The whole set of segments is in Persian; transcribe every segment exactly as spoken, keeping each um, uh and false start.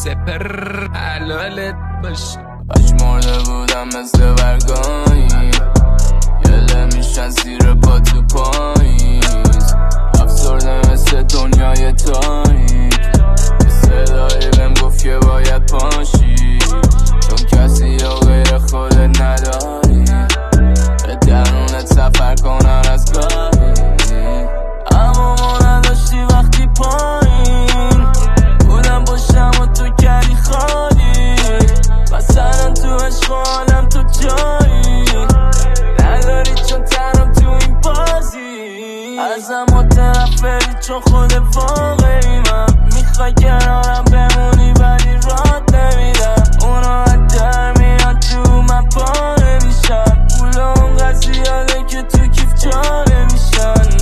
سپر حلالت باشه. اش مرده بودم مثل برگایی گله میشن زیر پا تو پاییز افسرده مثل دنیای تاریک یه صدایی بهم گفت که باید پاشی چون کسی یا غیر خودت نداری به درونت سفر کنن از گاهی اما ما نداشتی وقتی پایین بودم باشم و تو کردی خالی مثلا تو عشق حالم تو جایی نداری چون تنم تو این بازی ازم متنفری چون خود واقعی من میخوای کنارم بمونی ولی رات نمیدم اونا در میان تو من پا نمیشن پول اون قضیاده که تو کیف جا نمیشن.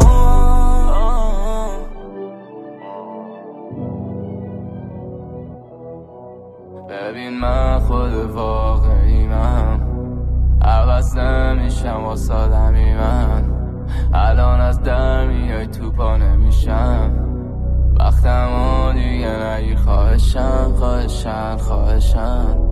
ببین من خود واقعی من عوض نمیشم واسه آدمی من الان از در میای تو پا نمیشم وقتم و دیگه نگیر خواهشم خواهشم خواهشم